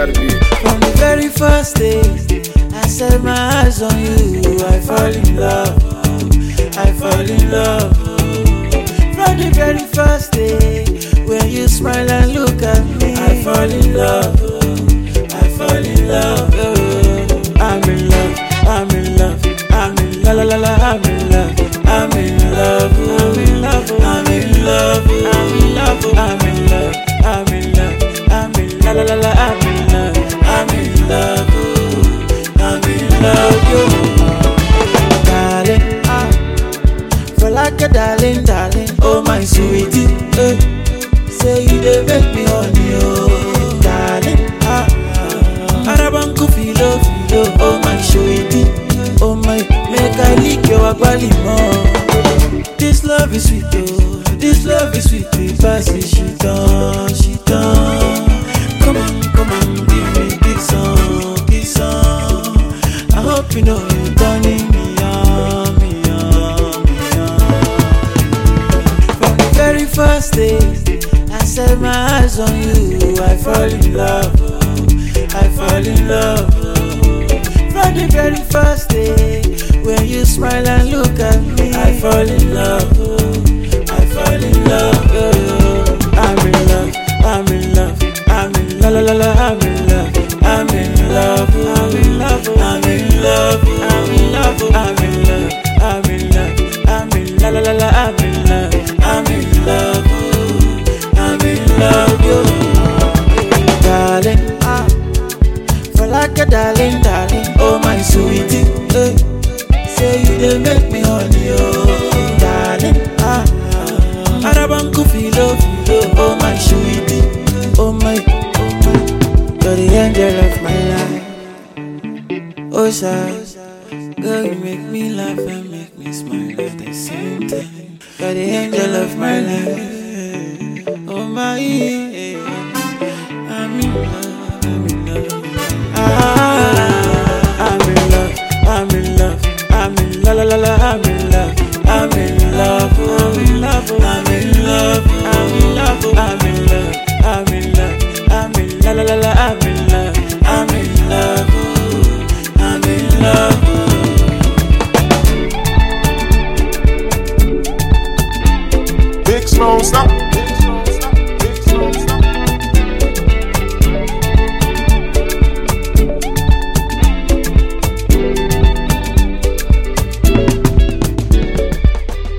gotta be. From the very first day I set my eyes on you, I fall in love, I fall in love. From the very first day when you smile and look at me, I fall in love, I fall in love. I'm in love, I'm in love, I'm in la la la la, I'm in love, I'm in love, I'm in love, I'm in love, I'm in love, I'm in love, I'm in love, I'm in la la la la, I'm in love, I'm in love, I'm in love, yo. Darling, for like a darling, darling, oh my sweetie, say you dey make me honey, oh darling, Arabanku filo filo, oh my sweetie, oh my, make I lick your agbali more. This love is sweet, oh, this love is sweet, pass it, she done. Come on, give me kiss on. I hope you know you turning me on, me on, me on. From the very first day I set my eyes on you, I fall in love, I fall in love. From the very first day when you smile and look at me, I fall in love, I fall in love. I'm in love, I'm in love, I'm in la la la la, I'm in love, I'm in love, I'm in love, I'm in love, I'm in love, I'm in love, I'm in love, I'm in la la la la, I'm in love, I'm in love, I'm in love, yo. Darling, for like a darling, darling, oh my sweetie, say you dey make me honey, oh darling, Arabanku filo filo, oh my sweetie, oh my, you're the angel of my life. Oh sir, girl you make me laugh and make me smile at the same time. You're the angel of my life. Oh my, I'm in love.